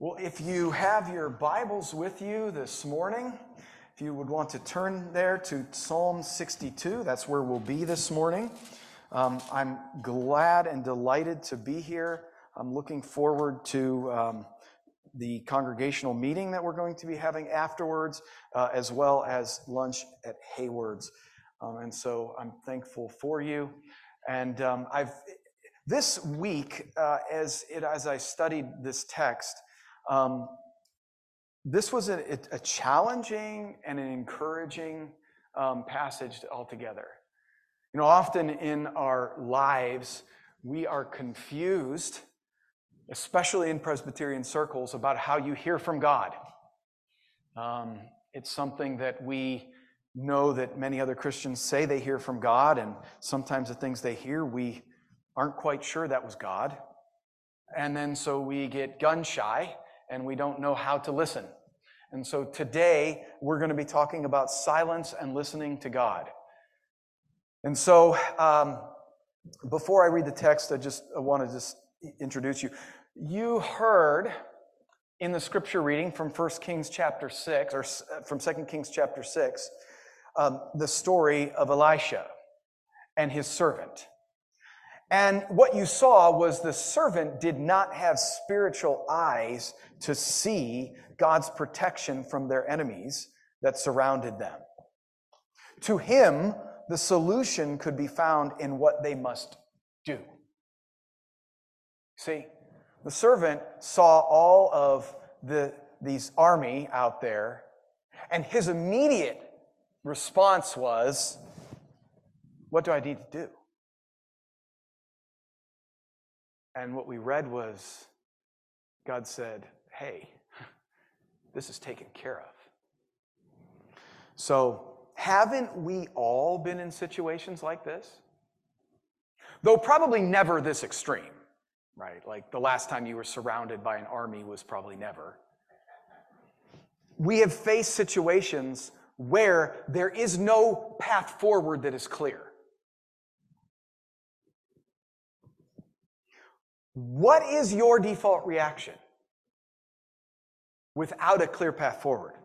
Well, if you have your Bibles with you this morning, if you would want to turn there to Psalm 62, that's where we'll be this morning. I'm glad and delighted to be here. I'm looking forward to the congregational meeting that we're going to be having afterwards, as well as lunch at Hayward's. And so I'm thankful for you. And this week, as I studied this text, this was a challenging and an encouraging passage altogether. You know, often in our lives, we are confused, especially in Presbyterian circles, about how you hear from God. It's something that we know that many other Christians say they hear from God, and sometimes the things they hear, we aren't quite sure that was God. And then so we get gun shy, and we don't know how to listen. And so today, we're going to be talking about silence and listening to God. And so, before I read the text, I want to introduce you. You heard in the scripture reading from 1 Kings chapter 6, or from 2 Kings chapter 6, the story of Elisha and his servant. And what you saw was the servant did not have spiritual eyes to see God's protection from their enemies that surrounded them. To him, the solution could be found in what they must do. See, the servant saw all of these army out there, and his immediate response was, what do I need to do? And what we read was, God said, hey, this is taken care of. So, haven't we all been in situations like this? Though probably never this extreme, right? Like the last time you were surrounded by an army was probably never. We have faced situations where there is no path forward that is clear. What is your default reaction without a clear path forward?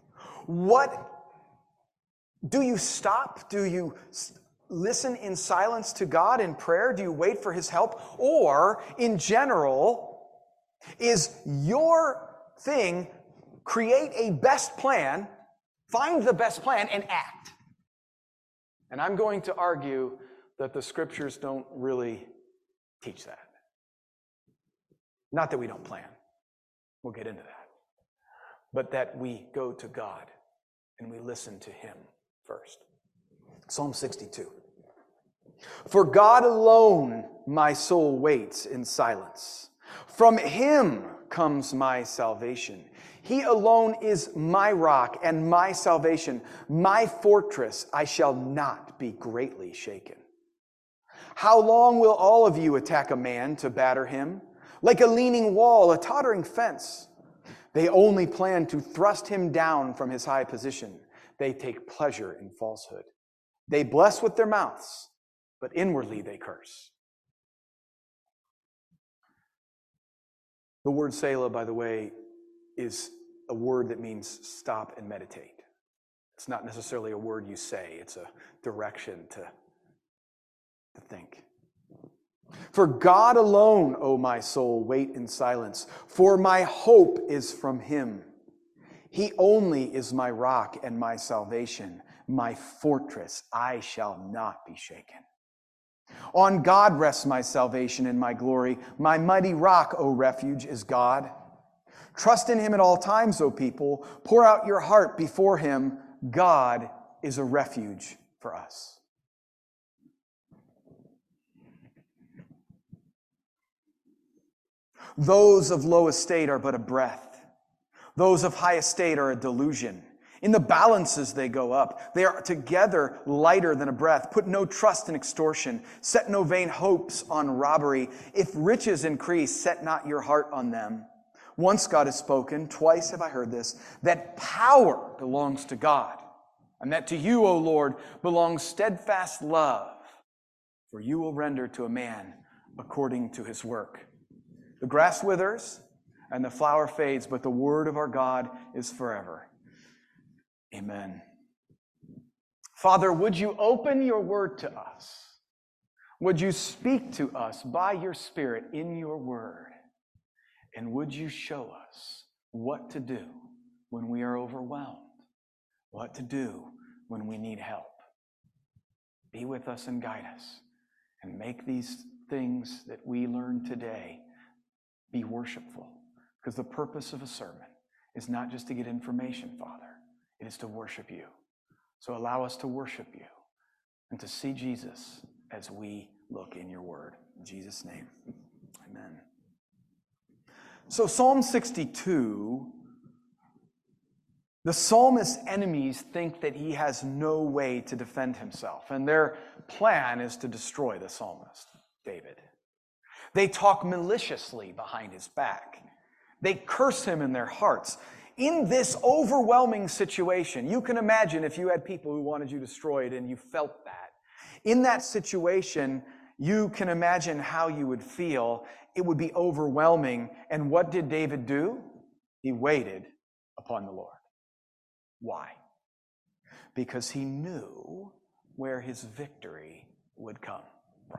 Do you stop? Do you listen in silence to God in prayer? Do you wait for His help? Or, in general, is your thing create a best plan, find the best plan, and act? And I'm going to argue that the scriptures don't really teach that. Not that we don't plan. We'll get into that. But that we go to God and we listen to Him first. Psalm 62. For God alone my soul waits in silence. From Him comes my salvation. He alone is my rock and my salvation, my fortress. I shall not be greatly shaken. How long will all of you attack a man to batter him? Like a leaning wall, a tottering fence. They only plan to thrust him down from his high position. They take pleasure in falsehood. They bless with their mouths, but inwardly they curse. The word Selah, by the way, is a word that means stop and meditate. It's not necessarily a word you say. It's a direction to think. For God alone, O my soul, wait in silence, for my hope is from Him. He only is my rock and my salvation, my fortress. I shall not be shaken. On God rests my salvation and my glory. My mighty rock, O refuge, is God. Trust in Him at all times, O people. Pour out your heart before Him. God is a refuge for us. Those of low estate are but a breath. Those of high estate are a delusion. In the balances they go up. They are together lighter than a breath. Put no trust in extortion. Set no vain hopes on robbery. If riches increase, set not your heart on them. Once God has spoken, twice have I heard this, that power belongs to God, and that to you, O Lord, belongs steadfast love, for you will render to a man according to his work. The grass withers, and the flower fades, but the word of our God is forever. Amen. Father, would you open your word to us? Would you speak to us by your Spirit in your word? And would you show us what to do when we are overwhelmed? What to do when we need help? Be with us and guide us, and make these things that we learn today be worshipful. Because the purpose of a sermon is not just to get information, Father. It is to worship you. So allow us to worship you and to see Jesus as we look in your word. In Jesus' name, amen. So Psalm 62, the psalmist's enemies think that he has no way to defend himself, and their plan is to destroy the psalmist, David. They talk maliciously behind his back. They curse him in their hearts. In this overwhelming situation, you can imagine if you had people who wanted you destroyed and you felt that. In that situation, you can imagine how you would feel. It would be overwhelming. And what did David do? He waited upon the Lord. Why? Because he knew where his victory would come from.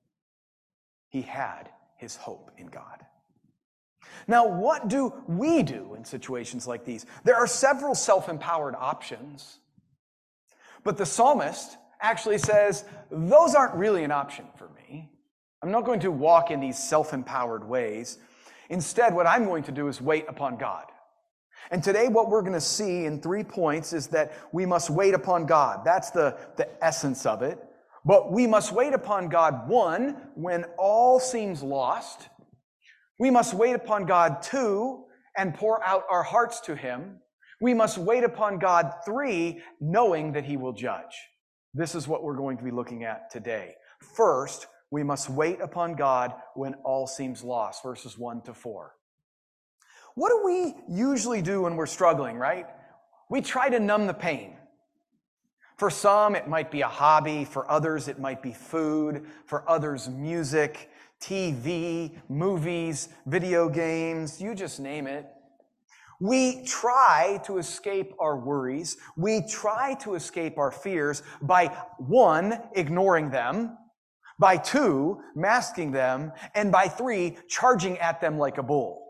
He had his hope in God. Now, what do we do in situations like these? There are several self-empowered options, but the psalmist actually says, those aren't really an option for me. I'm not going to walk in these self-empowered ways. Instead, what I'm going to do is wait upon God. And today what we're going to see in 3 points is that we must wait upon God. That's the essence of it. But we must wait upon God, 1, when all seems lost. We must wait upon God, 2, and pour out our hearts to him. We must wait upon God, 3, knowing that he will judge. This is what we're going to be looking at today. First, we must wait upon God when all seems lost, verses 1 to 4. What do we usually do when we're struggling, right? We try to numb the pain. For some, it might be a hobby. For others, it might be food. For others, music, TV, movies, video games, you just name it. We try to escape our worries. We try to escape our fears by 1, ignoring them, by 2, masking them, and by 3, charging at them like a bull.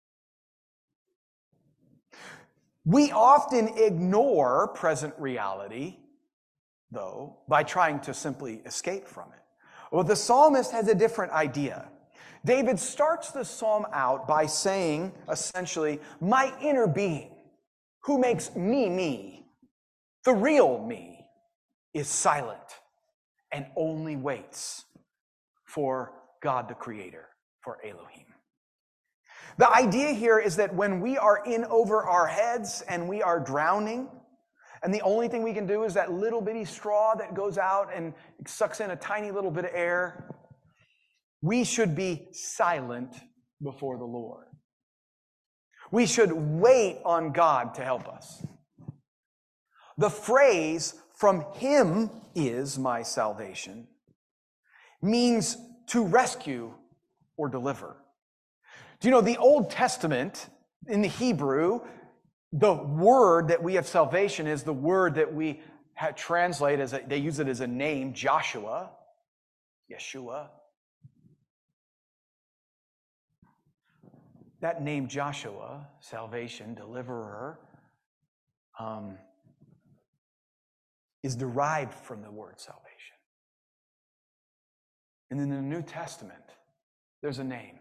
We often ignore present reality, though, by trying to simply escape from it. Well, the psalmist has a different idea. David starts the psalm out by saying, essentially, my inner being, who makes me me, the real me, is silent and only waits for God the Creator, for Elohim. The idea here is that when we are in over our heads and we are drowning, and the only thing we can do is that little bitty straw that goes out and sucks in a tiny little bit of air, we should be silent before the Lord. We should wait on God to help us. The phrase, from him is my salvation, means to rescue or deliver. Do you know the Old Testament, in the Hebrew, the word that we have salvation is the word that we translate as they use it as a name, Joshua, Yeshua. That name Joshua, salvation, deliverer, is derived from the word salvation. And in the New Testament, there's a name,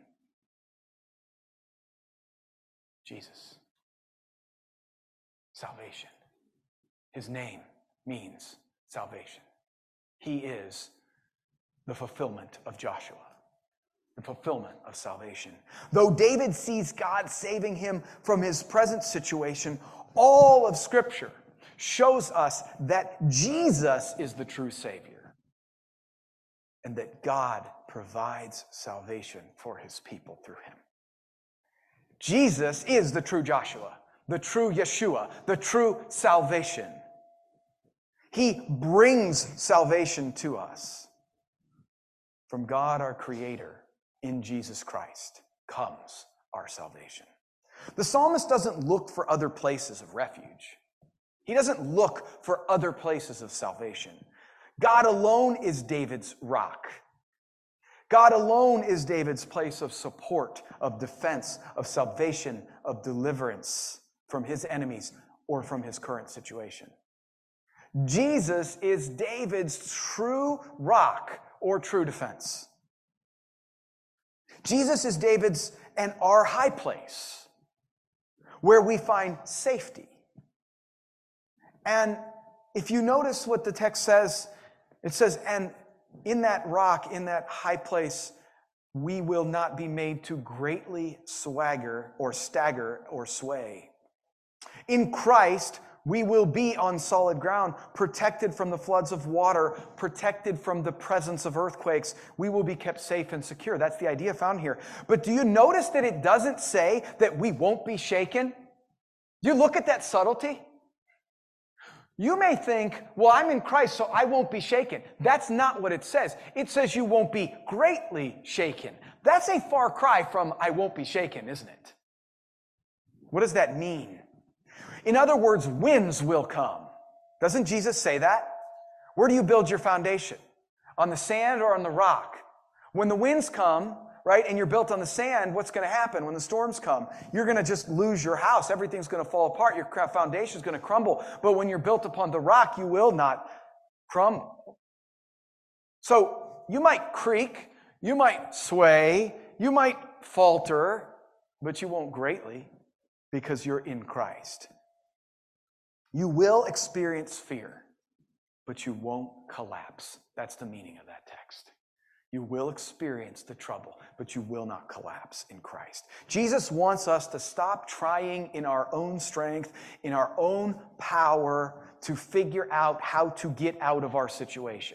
Jesus. Salvation. His name means salvation. He is the fulfillment of Joshua, the fulfillment of salvation. Though David sees God saving him from his present situation, all of Scripture shows us that Jesus is the true Savior and that God provides salvation for his people through him. Jesus is the true Joshua, the true Yeshua, the true salvation. He brings salvation to us from God our Creator in Jesus Christ. Comes our salvation. The psalmist doesn't look for other places of refuge. He doesn't look for other places of salvation. God alone is David's rock. God alone is David's place of support, of defense, of salvation, of deliverance from his enemies or from his current situation. Jesus is David's true rock or true defense. Jesus is David's and our high place where we find safety. And if you notice what the text says, it says, and in that rock, in that high place, we will not be made to greatly swagger or stagger or sway. In Christ, we will be on solid ground, protected from the floods of water, protected from the presence of earthquakes. We will be kept safe and secure. That's the idea found here. But do you notice that it doesn't say that we won't be shaken? You look at that subtlety. You may think, well, I'm in Christ, so I won't be shaken. That's not what it says. It says you won't be greatly shaken. That's a far cry from I won't be shaken, isn't it? What does that mean? In other words, winds will come. Doesn't Jesus say that? Where do you build your foundation? On the sand or on the rock? When the winds come, right, and you're built on the sand, what's going to happen when the storms come? You're going to just lose your house. Everything's going to fall apart. Your foundation's going to crumble. But when you're built upon the rock, you will not crumble. So you might creak, you might sway, you might falter, but you won't greatly because you're in Christ. You will experience fear, but you won't collapse. That's the meaning of that text. You will experience the trouble, but you will not collapse in Christ. Jesus wants us to stop trying in our own strength, in our own power, to figure out how to get out of our situation.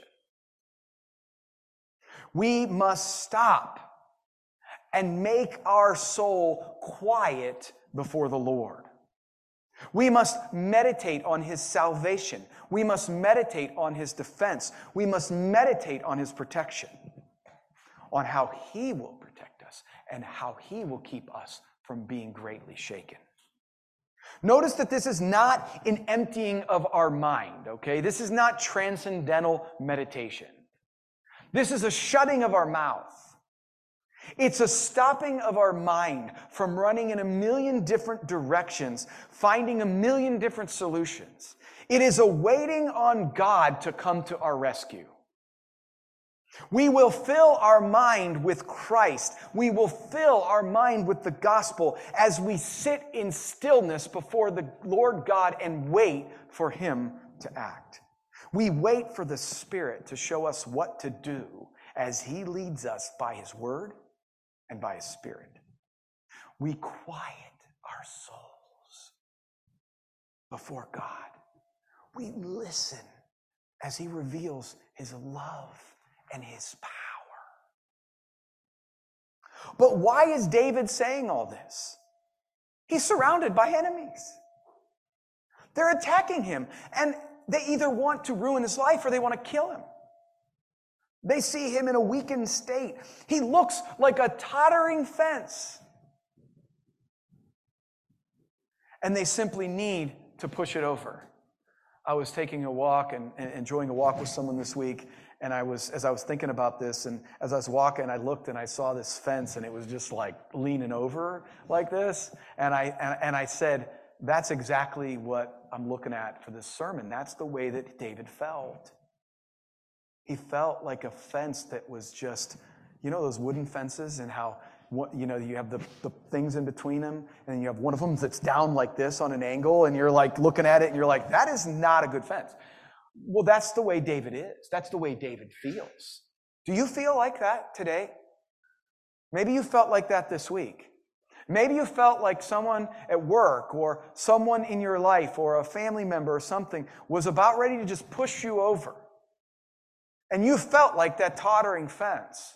We must stop and make our soul quiet before the Lord. We must meditate on His salvation. We must meditate on His defense. We must meditate on His protection, on how He will protect us and how He will keep us from being greatly shaken. Notice that this is not an emptying of our mind, okay? This is not transcendental meditation. This is a shutting of our mouth. It's a stopping of our mind from running in a million different directions, finding a million different solutions. It is a waiting on God to come to our rescue. We will fill our mind with Christ. We will fill our mind with the gospel as we sit in stillness before the Lord God and wait for Him to act. We wait for the Spirit to show us what to do as He leads us by His word and by His Spirit. We quiet our souls before God. We listen as He reveals His love and His power. But why is David saying all this? He's surrounded by enemies. They're attacking him, and they either want to ruin his life or they want to kill him. They see him in a weakened state. He looks like a tottering fence. And they simply need to push it over. I was taking a walk and enjoying a walk with someone this week, and as I was thinking about this, and as I was walking, I looked and I saw this fence, and it was just like leaning over like this. And I said, that's exactly what I'm looking at for this sermon. That's the way that David felt. He felt like a fence that was just, you know, those wooden fences, and how, you know, you have the things in between them, and you have one of them that's down like this on an angle, and you're like looking at it and you're like, that is not a good fence. Well, that's the way David is. That's the way David feels. Do you feel like that today? Maybe you felt like that this week. Maybe you felt like someone at work or someone in your life or a family member or something was about ready to just push you over. And you felt like that tottering fence.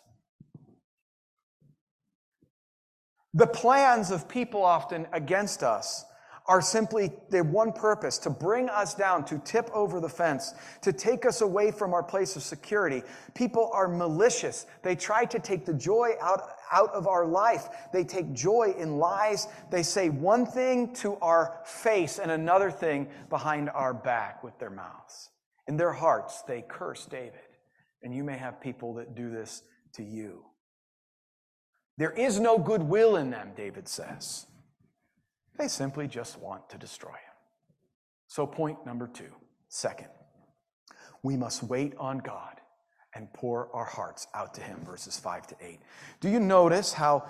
The plans of people often against us are simply the one purpose, to bring us down, to tip over the fence, to take us away from our place of security. People are malicious. They try to take the joy out of our life. They take joy in lies. They say one thing to our face and another thing behind our back with their mouths. In their hearts, they curse David. And you may have people that do this to you. There is no goodwill in them, David says. They simply just want to destroy him. So point number 2, second, we must wait on God and pour our hearts out to him, verses 5 to 8. Do you notice how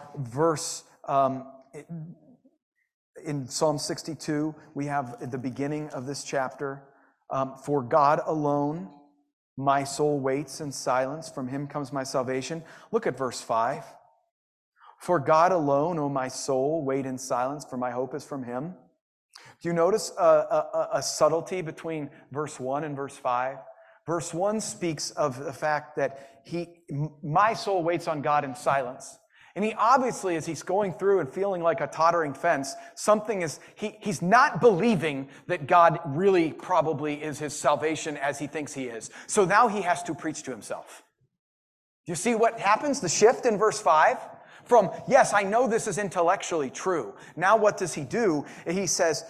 in Psalm 62, we have at the beginning of this chapter, for God alone, my soul waits in silence. From him comes my salvation. Look at verse 5. For God alone, O my soul, wait in silence, for my hope is from him. Do you notice a subtlety between verse 1 and verse 5? Verse 1 speaks of the fact that my soul waits on God in silence. And he obviously, as he's going through and feeling like a tottering fence, he's not believing that God really probably is his salvation as he thinks he is. So now he has to preach to himself. Do you see what happens? The shift in verse 5? From, yes, I know this is intellectually true. Now what does he do? He says,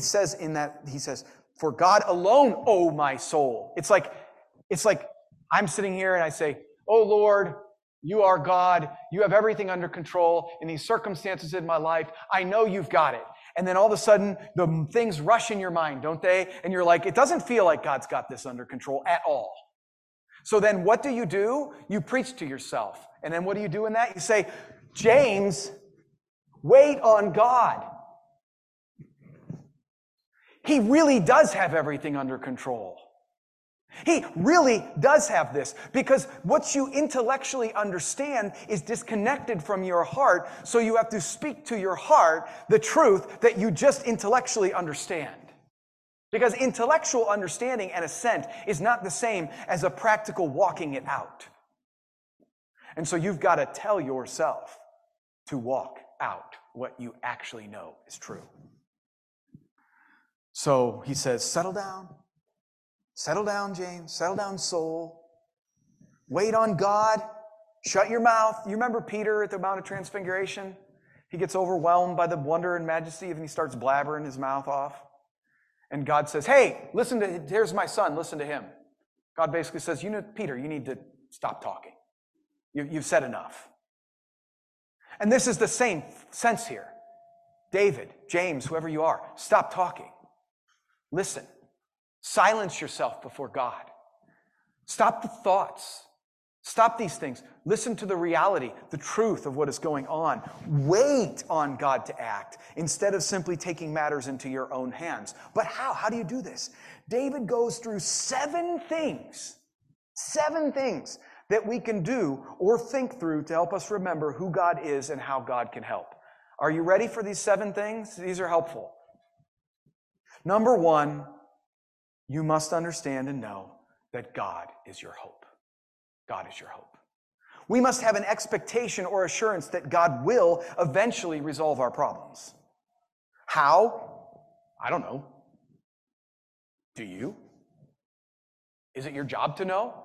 for God alone, O my soul. It's like I'm sitting here and I say, oh Lord, you are God. You have everything under control in these circumstances in my life. I know you've got it. And then all of a sudden, the things rush in your mind, don't they? And you're like, it doesn't feel like God's got this under control at all. So then what do? You preach to yourself. And then what do you do in that? You say, James, wait on God. He really does have everything under control. He really does have this, because what you intellectually understand is disconnected from your heart, so you have to speak to your heart the truth that you just intellectually understand. Because intellectual understanding and assent is not the same as a practical walking it out. And so you've got to tell yourself to walk out what you actually know is true. So he says, settle down. Settle down, James. Settle down, soul. Wait on God. Shut your mouth. You remember Peter at the Mount of Transfiguration? He gets overwhelmed by the wonder and majesty and he starts blabbering his mouth off. And God says, hey, here's my son. Listen to him. God basically says, Peter, you need to stop talking. You've said enough. And this is the same sense here. David, James, whoever you are, stop talking. Listen. Silence yourself before God. Stop the thoughts. Stop these things. Listen to the reality, the truth of what is going on. Wait on God to act instead of simply taking matters into your own hands. But how? How do you do this? David goes through 7 things that we can do or think through to help us remember who God is and how God can help. Are you ready for these 7 things? These are helpful. Number 1, you must understand and know that God is your hope. God is your hope. We must have an expectation or assurance that God will eventually resolve our problems. How? I don't know. Do you? Is it your job to know?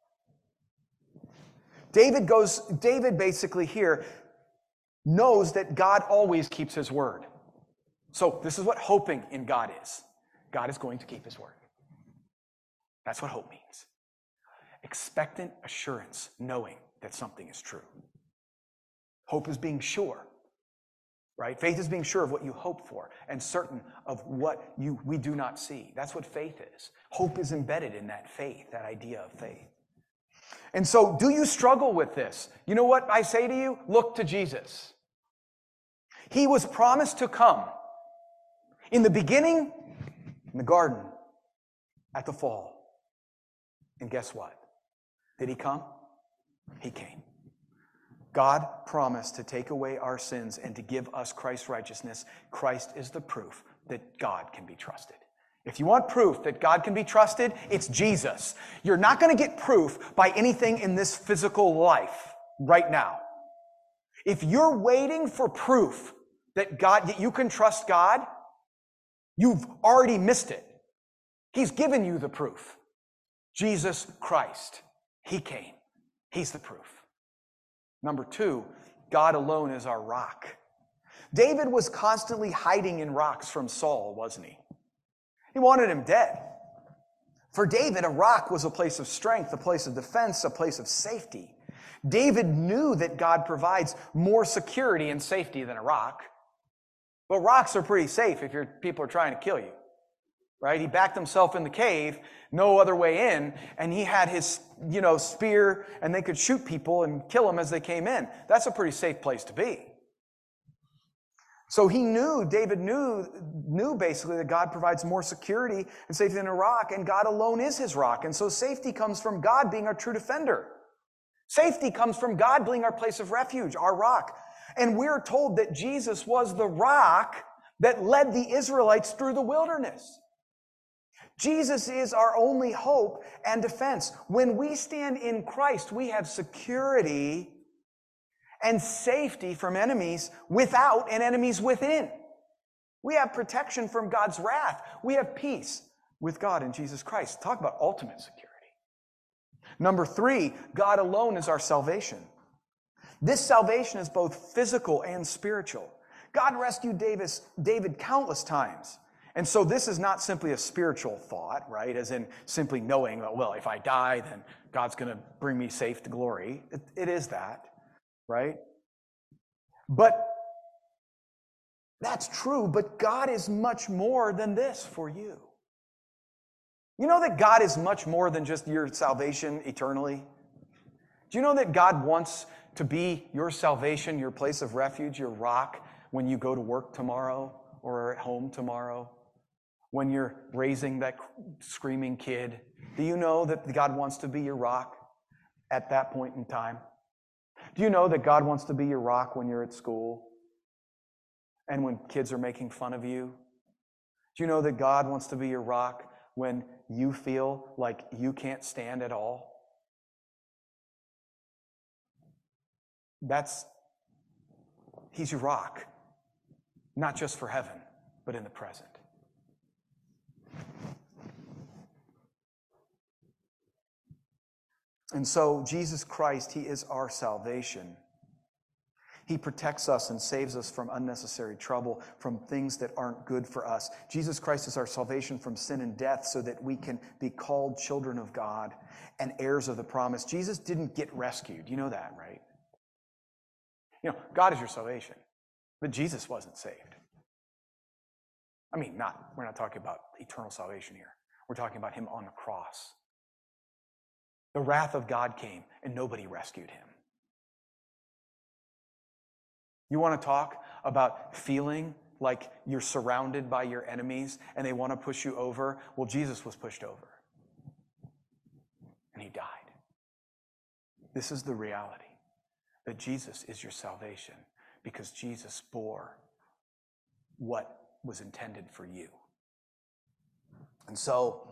David basically here knows that God always keeps his word. So this is what hoping in God is. God is going to keep his word. That's what hope means. Expectant assurance, knowing that something is true. Hope is being sure, right? Faith is being sure of what you hope for and certain of what we do not see. That's what faith is. Hope is embedded in that faith, that idea of faith. And so, do you struggle with this? You know what I say to you? Look to Jesus. He was promised to come in the beginning, in the garden, at the fall. And guess what? Did he come? He came. God promised to take away our sins and to give us Christ's righteousness. Christ is the proof that God can be trusted. If you want proof that God can be trusted, it's Jesus. You're not going to get proof by anything in this physical life right now. If you're waiting for proof that you can trust God, You've already missed it. He's given you the proof. Jesus Christ. He came. He's the proof. Number 2, God alone is our rock. David was constantly hiding in rocks from Saul, wasn't he? He wanted him dead. For David, a rock was a place of strength, a place of defense, a place of safety. David knew that God provides more security and safety than a rock. But rocks are pretty safe if people are trying to kill you, right? He backed himself in the cave, no other way in, and he had his, spear, and they could shoot people and kill them as they came in. That's a pretty safe place to be. So David knew basically that God provides more security and safety than a rock, and God alone is his rock. And so safety comes from God being our true defender. Safety comes from God being our place of refuge, our rock. And we're told that Jesus was the rock that led the Israelites through the wilderness. Jesus is our only hope and defense. When we stand in Christ, we have security and safety from enemies without and enemies within. We have protection from God's wrath. We have peace with God in Jesus Christ. Talk about ultimate security. Number 3, God alone is our salvation. This salvation is both physical and spiritual. God rescued David countless times. And so this is not simply a spiritual thought, right? As in simply knowing, well, if I die, then God's going to bring me safe to glory. It is that, right? But that's true, but God is much more than this for you. You know that God is much more than just your salvation eternally? Do you know that God wants to be your salvation, your place of refuge, your rock when you go to work tomorrow or at home tomorrow? When you're raising that screaming kid, do you know that God wants to be your rock at that point in time? Do you know that God wants to be your rock when you're at school and when kids are making fun of you? Do you know that God wants to be your rock when you feel like you can't stand at all? He's your rock, not just for heaven, but in the present. And so, Jesus Christ, He is our salvation. He protects us and saves us from unnecessary trouble, from things that aren't good for us. Jesus Christ is our salvation from sin and death so that we can be called children of God and heirs of the promise. Jesus didn't get rescued. You know that, right? God is your salvation, but Jesus wasn't saved. We're not talking about eternal salvation here. We're talking about Him on the cross. The wrath of God came and nobody rescued Him. You want to talk about feeling like you're surrounded by your enemies and they want to push you over? Well, Jesus was pushed over and He died. This is the reality, that Jesus is your salvation because Jesus bore what was intended for you. And so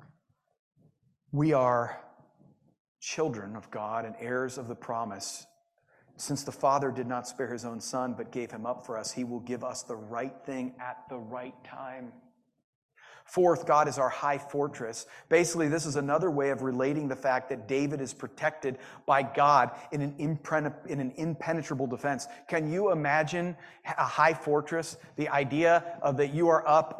we are children of God and heirs of the promise. Since the Father did not spare His own Son, but gave Him up for us, He will give us the right thing at the right time. Fourth, God is our high fortress. Basically, this is another way of relating the fact that David is protected by God in an impenetrable defense. Can you imagine a high fortress? The idea of that you are up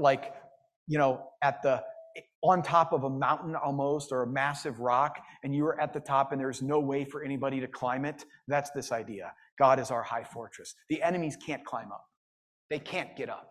on top of a mountain almost, or a massive rock, and you are at the top and there's no way for anybody to climb it. That's this idea. God is our high fortress. The enemies can't climb up. They can't get up.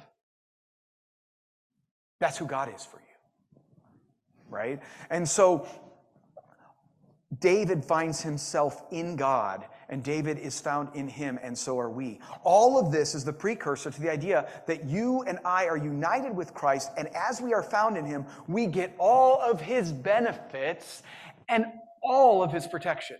That's who God is for you, right? And so David finds himself in God, and David is found in Him, and so are we. All of this is the precursor to the idea that you and I are united with Christ, and as we are found in Him, we get all of His benefits and all of His protection.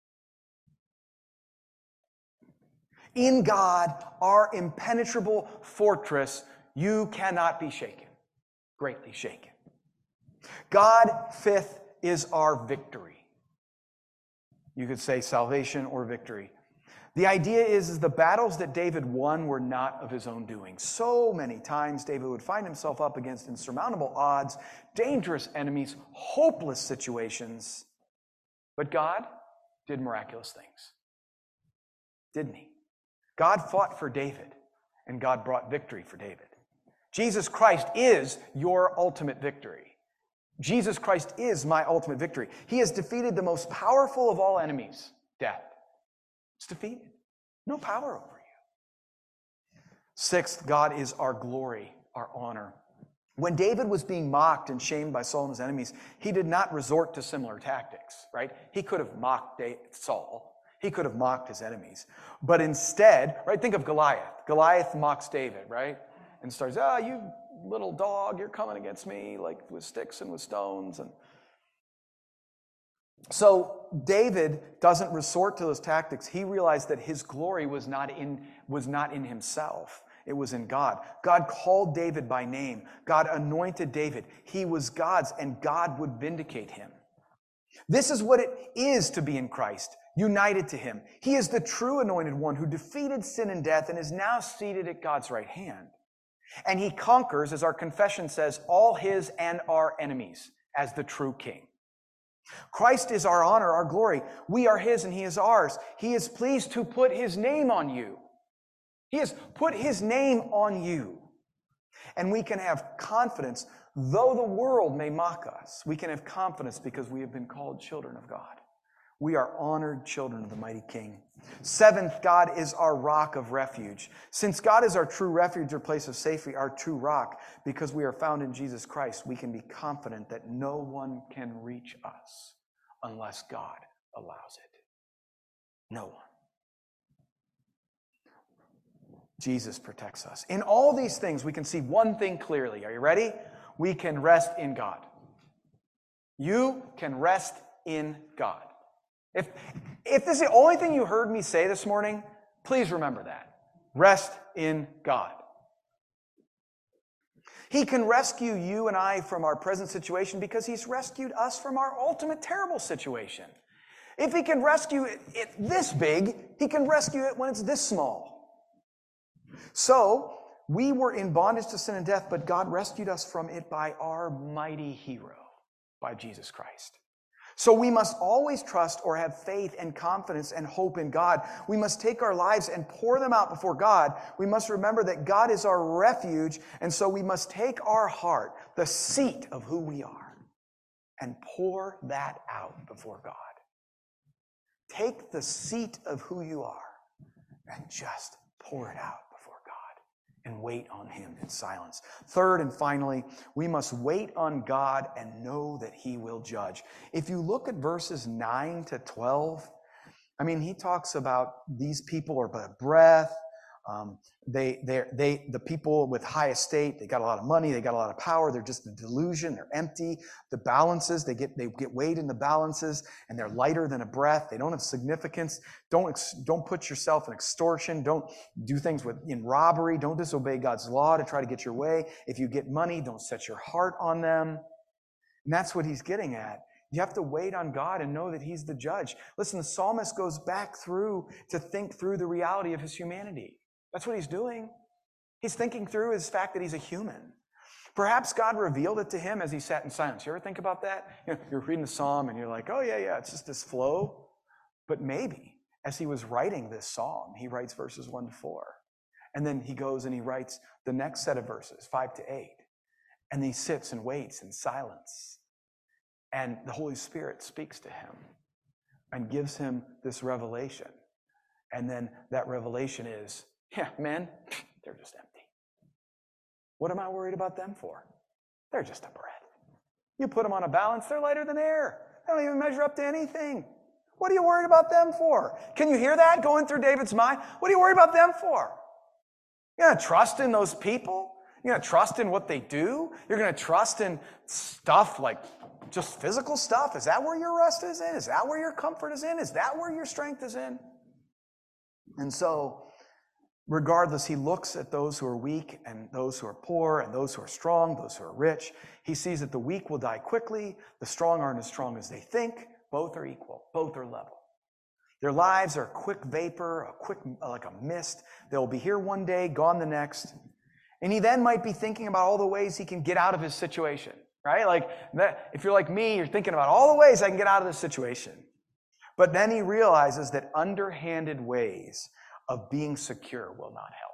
In God, our impenetrable fortress, you cannot be shaken, greatly shaken. God, fifth, is our victory. You could say salvation or victory. The idea is the battles that David won were not of his own doing. So many times David would find himself up against insurmountable odds, dangerous enemies, hopeless situations. But God did miraculous things, didn't he? God fought for David, and God brought victory for David. Jesus Christ is your ultimate victory. Jesus Christ is my ultimate victory. He has defeated the most powerful of all enemies, death. It's defeated. No power over you. Sixth, God is our glory, our honor. When David was being mocked and shamed by Saul and his enemies, he did not resort to similar tactics, right? He could have mocked Saul. He could have mocked his enemies. But instead, right, think of Goliath. Goliath mocks David, right? And starts, you little dog, you're coming against me like with sticks and with stones. And so David doesn't resort to those tactics. He realized that his glory was not in himself. It was in God. God called David by name. God anointed David. He was God's, and God would vindicate him. This is what it is to be in Christ, united to him. He is the true anointed one who defeated sin and death and is now seated at God's right hand. And he conquers, as our confession says, all his and our enemies as the true king. Christ is our honor, our glory. We are his and he is ours. He is pleased to put his name on you. He has put his name on you. And we can have confidence, though the world may mock us. We can have confidence because we have been called children of God. We are honored children of the mighty King. Seventh, God is our rock of refuge. Since God is our true refuge or place of safety, our true rock, because we are found in Jesus Christ, we can be confident that no one can reach us unless God allows it. No one. Jesus protects us. In all these things, we can see one thing clearly. Are you ready? We can rest in God. You can rest in God. If this is the only thing you heard me say this morning, please remember that. Rest in God. He can rescue you and I from our present situation because he's rescued us from our ultimate terrible situation. If he can rescue it this big, he can rescue it when it's this small. So, we were in bondage to sin and death, but God rescued us from it by our mighty hero, by Jesus Christ. So we must always trust or have faith and confidence and hope in God. We must take our lives and pour them out before God. We must remember that God is our refuge, and so we must take our heart, the seat of who we are, and pour that out before God. Take the seat of who you are and just pour it out before God and wait on him in silence. Third and finally, we must wait on God and know that he will judge. If you look at verses 9 to 12, he talks about these people are but a breath. The people with high estate, they got a lot of money, they got a lot of power, they're just a delusion, they're empty. The balances, they get weighed in the balances, and they're lighter than a breath. They don't have significance. Don't put yourself in extortion. Don't do things in robbery. Don't disobey God's law to try to get your way. If you get money, don't set your heart on them. And that's what he's getting at. You have to wait on God and know that he's the judge. Listen, the psalmist goes back through to think through the reality of his humanity. That's what he's doing. He's thinking through his fact that he's a human. Perhaps God revealed it to him as he sat in silence. You ever think about that? You're reading the psalm and you're like, oh yeah, it's just this flow. But maybe as he was writing this psalm, he writes verses 1 to 4. And then he goes and he writes the next set of verses, 5 to 8. And he sits and waits in silence. And the Holy Spirit speaks to him and gives him this revelation. And then that revelation is, yeah, men, they're just empty. What am I worried about them for? They're just a breath. You put them on a balance, they're lighter than air. They don't even measure up to anything. What are you worried about them for? Can you hear that going through David's mind? What are you worried about them for? You're going to trust in those people? You're going to trust in what they do? You're going to trust in stuff like just physical stuff? Is that where your rest is in? Is that where your comfort is in? Is that where your strength is in? And so, regardless, he looks at those who are weak and those who are poor and those who are strong, those who are rich. He sees that the weak will die quickly. The strong aren't as strong as they think. Both are equal. Both are level. Their lives are a quick vapor, like a mist. They'll be here one day, gone the next. And he then might be thinking about all the ways he can get out of his situation, right? Like, if you're like me, you're thinking about all the ways I can get out of this situation. But then he realizes that underhanded ways of being secure will not help.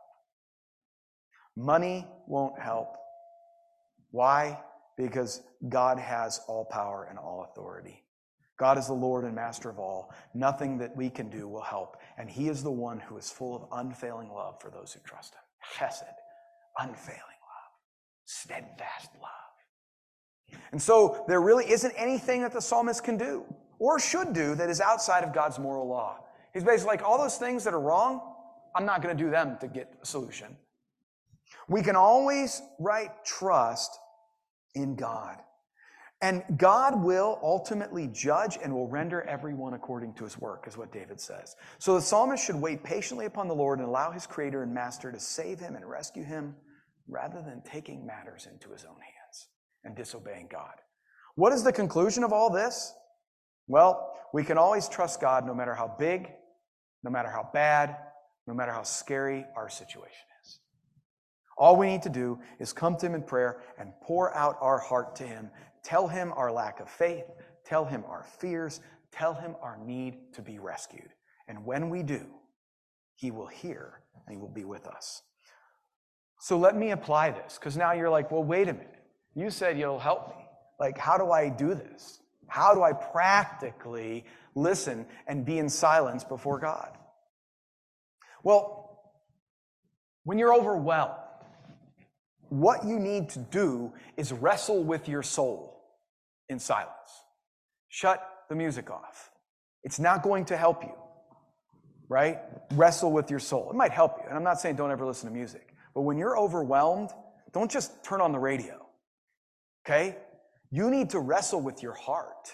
Money won't help. Why? Because God has all power and all authority. God is the Lord and master of all. Nothing that we can do will help. And he is the one who is full of unfailing love for those who trust him. Chesed, unfailing love, steadfast love. And so there really isn't anything that the psalmist can do or should do that is outside of God's moral law. He's basically like, all those things that are wrong, I'm not going to do them to get a solution. We can always, trust in God. And God will ultimately judge and will render everyone according to his work, is what David says. So the psalmist should wait patiently upon the Lord and allow his creator and master to save him and rescue him rather than taking matters into his own hands and disobeying God. What is the conclusion of all this? Well, we can always trust God no matter how big, no matter how bad, no matter how scary our situation is. All we need to do is come to him in prayer and pour out our heart to him. Tell him our lack of faith. Tell him our fears. Tell him our need to be rescued. And when we do, he will hear and he will be with us. So let me apply this, because now you're like, well, wait a minute. You said you'll help me. Like, how do I do this? How do I practically listen and be in silence before God? Well, when you're overwhelmed, what you need to do is wrestle with your soul in silence. Shut the music off. It's not going to help you, right? Wrestle with your soul. It might help you, and I'm not saying don't ever listen to music, but when you're overwhelmed, don't just turn on the radio, okay? You need to wrestle with your heart.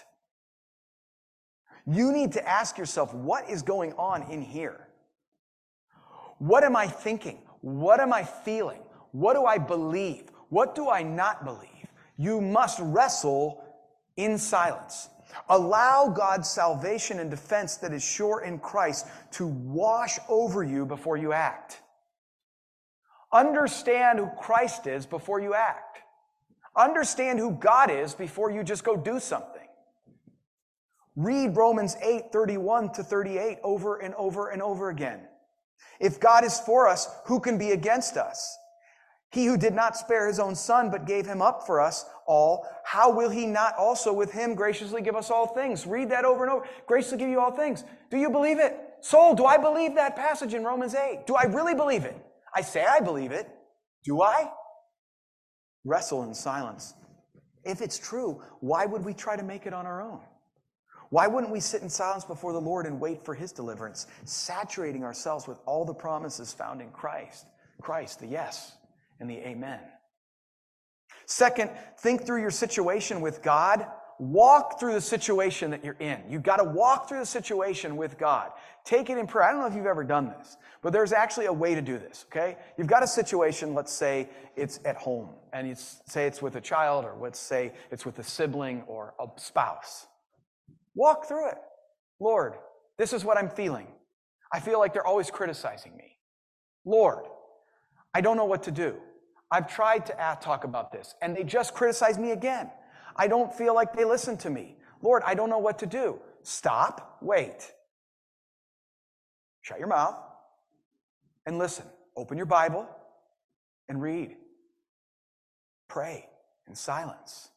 You need to ask yourself, what is going on in here? What am I thinking? What am I feeling? What do I believe? What do I not believe? You must wrestle in silence. Allow God's salvation and defense that is sure in Christ to wash over you before you act. Understand who Christ is before you act. Understand who God is before you just go do something. Read Romans 8:31-38 over and over and over again. If God is for us, who can be against us? He who did not spare his own son, but gave him up for us all, how will he not also with him graciously give us all things? Read that over and over. Graciously give you all things. Do you believe it? Soul, do I believe that passage in Romans 8? Do I really believe it? I say I believe it. Do I? Wrestle in silence. If it's true, why would we try to make it on our own? Why wouldn't we sit in silence before the Lord and wait for his deliverance, saturating ourselves with all the promises found in Christ? Christ, the yes and the amen. Second, think through your situation with God. Walk through the situation that you're in. You've got to walk through the situation with God. Take it in prayer. I don't know if you've ever done this, but there's actually a way to do this, okay? You've got a situation, let's say it's at home, and say it's with a child, or let's say it's with a sibling or a spouse. Walk through it. Lord, this is what I'm feeling. I feel like they're always criticizing me. Lord, I don't know what to do. I've tried to talk about this, and they just criticize me again. I don't feel like they listen to me. Lord, I don't know what to do. Stop, wait. Shut your mouth and listen. Open your Bible and read. Pray in silence.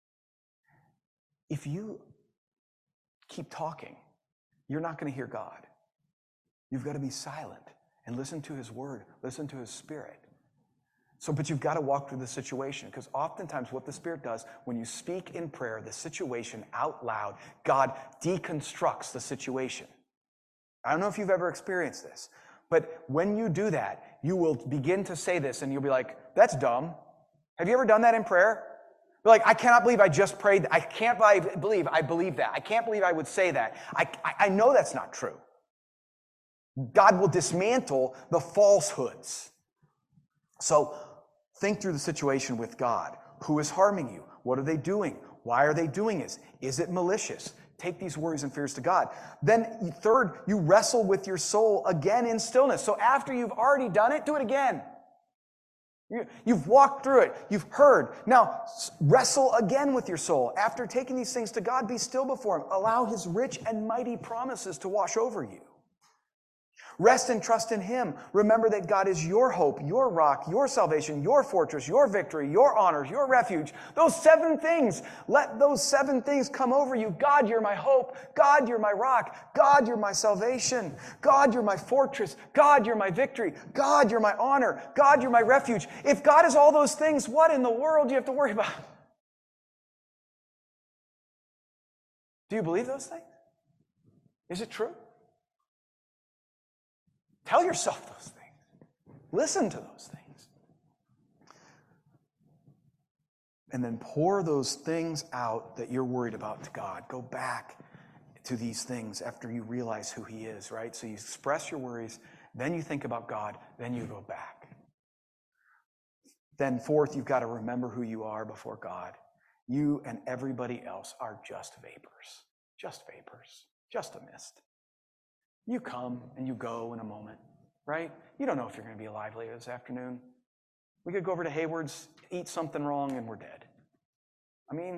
If you keep talking, you're not going to hear God. You've got to be silent and listen to his word, listen to his spirit. But you've got to walk through the situation, because oftentimes what the Spirit does, when you speak in prayer, the situation out loud, God deconstructs the situation. I don't know if you've ever experienced this, but when you do that, you will begin to say this and you'll be like, that's dumb. Have you ever done that in prayer? You're like, I cannot believe I just prayed. I can't believe I believe that. I can't believe I would say that. I know that's not true. God will dismantle the falsehoods. So think through the situation with God. Who is harming you? What are they doing? Why are they doing this? Is it malicious? Take these worries and fears to God. Then third, you wrestle with your soul again in stillness. So after you've already done it, do it again. You've walked through it. You've heard. Now, wrestle again with your soul. After taking these things to God, be still before Him. Allow His rich and mighty promises to wash over you. Rest and trust in Him. Remember that God is your hope, your rock, your salvation, your fortress, your victory, your honor, your refuge. Those 7 things, let those 7 things come over you. God, you're my hope. God, you're my rock. God, you're my salvation. God, you're my fortress. God, you're my victory. God, you're my honor. God, you're my refuge. If God is all those things, what in the world do you have to worry about? Do you believe those things? Is it true? Tell yourself those things. Listen to those things. And then pour those things out that you're worried about to God. Go back to these things after you realize who He is, right? So you express your worries, then you think about God, then you go back. Then fourth, you've got to remember who you are before God. You and everybody else are just vapors, just a mist. You come and you go in a moment, right? You don't know if you're going to be alive later this afternoon. We could go over to Hayward's, eat something wrong, and we're dead. I mean,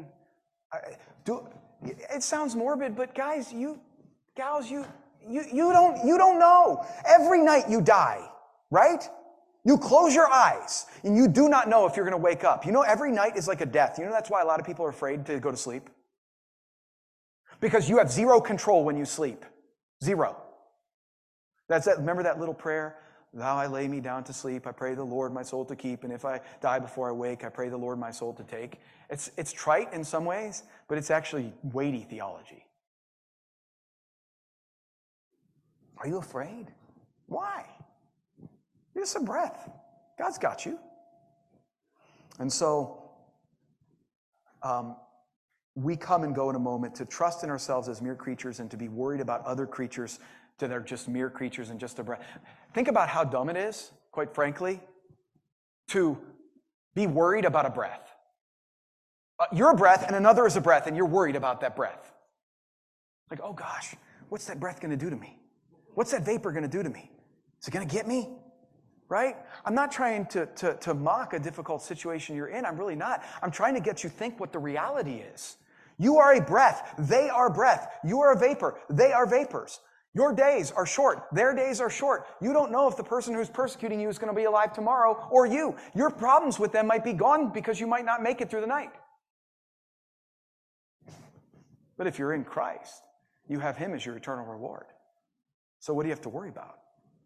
it sounds morbid, but guys, gals, you don't know. Every night you die, right? You close your eyes, and you do not know if you're going to wake up. You know, every night is like a death. You know that's why a lot of people are afraid to go to sleep? Because you have zero control when you sleep. Zero. That's it. Remember that little prayer? Thou I lay me down to sleep. I pray the Lord my soul to keep. And if I die before I wake, I pray the Lord my soul to take. It's trite in some ways, but it's actually weighty theology. Are you afraid? Why? Just a breath. God's got you. And so, we come and go in a moment to trust in ourselves as mere creatures and to be worried about other creatures that are just mere creatures and just a breath. Think about how dumb it is, quite frankly, to be worried about a breath. You're a breath and another is a breath and you're worried about that breath. Like, oh gosh, what's that breath going to do to me? What's that vapor going to do to me? Is it going to get me? Right? I'm not trying to mock a difficult situation you're in. I'm really not. I'm trying to get you to think what the reality is. You are a breath. They are breath. You are a vapor. They are vapors. Your days are short. Their days are short. You don't know if the person who's persecuting you is going to be alive tomorrow or you. Your problems with them might be gone because you might not make it through the night. But if you're in Christ, you have Him as your eternal reward. So what do you have to worry about?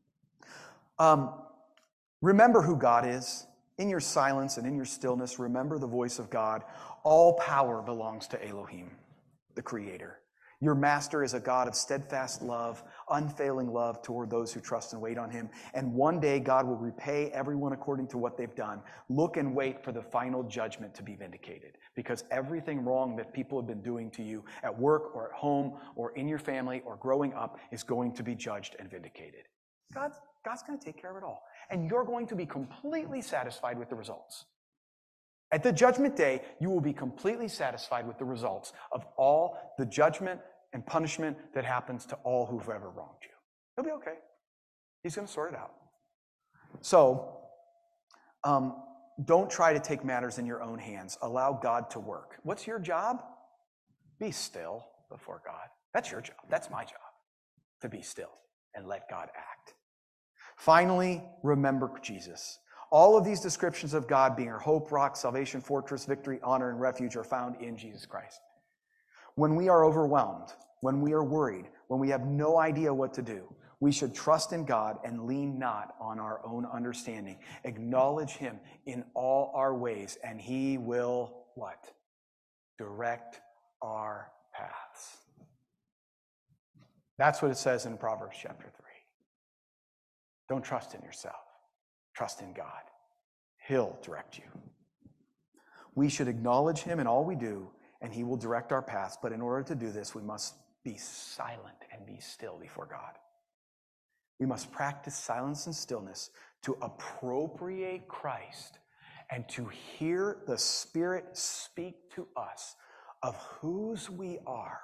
Remember who God is. In your silence and in your stillness, remember the voice of God. All power belongs to Elohim, the Creator. Your master is a God of steadfast love, unfailing love toward those who trust and wait on Him. And one day God will repay everyone according to what they've done. Look and wait for the final judgment to be vindicated. Because everything wrong that people have been doing to you at work or at home or in your family or growing up is going to be judged and vindicated. God's going to take care of it all. And you're going to be completely satisfied with the results. At the judgment day, you will be completely satisfied with the results of all the judgment and punishment that happens to all who've ever wronged you. He'll be okay. He's going to sort it out. So, don't try to take matters in your own hands. Allow God to work. What's your job? Be still before God. That's your job. That's my job. To be still and let God act. Finally, remember Jesus. All of these descriptions of God being our hope, rock, salvation, fortress, victory, honor, and refuge are found in Jesus Christ. When we are overwhelmed, when we are worried, when we have no idea what to do, we should trust in God and lean not on our own understanding. Acknowledge Him in all our ways, and He will, what? Direct our paths. That's what it says in Proverbs chapter 3. Don't trust in yourself. Trust in God. He'll direct you. We should acknowledge Him in all we do, and He will direct our paths. But in order to do this, we must be silent and be still before God. We must practice silence and stillness to appropriate Christ and to hear the Spirit speak to us of whose we are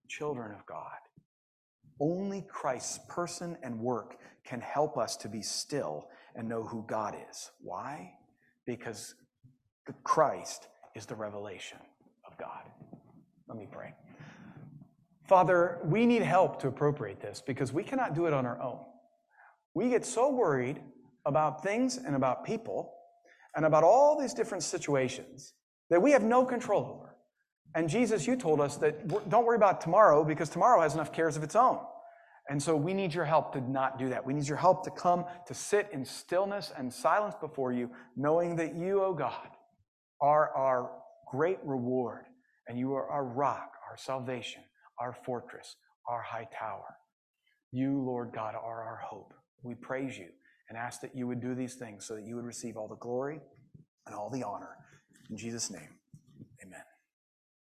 children of God. Only Christ's person and work can help us to be still and know who God is. Why? Because Christ is the revelation of God. Let me pray. Father, we need help to appropriate this because we cannot do it on our own. We get so worried about things and about people and about all these different situations that we have no control over. And Jesus, you told us that don't worry about tomorrow because tomorrow has enough cares of its own. And so we need your help to not do that. We need your help to come to sit in stillness and silence before you, knowing that you, O God, are our great reward, and you are our rock, our salvation, our fortress, our high tower. You, Lord God, are our hope. We praise you and ask that you would do these things so that you would receive all the glory and all the honor. In Jesus' name.